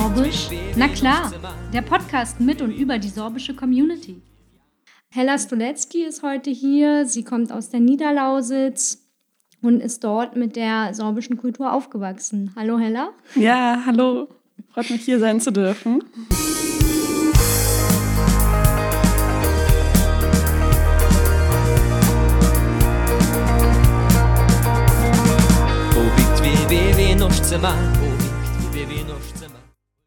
Sorbisch? Na klar, der Podcast mit und über die sorbische Community. Hella Stolecki ist heute hier. Sie kommt aus der Niederlausitz und ist dort mit der sorbischen Kultur aufgewachsen. Hallo Hella. Ja, hallo. Freut mich, hier sein zu dürfen. Povídť wie nožce má,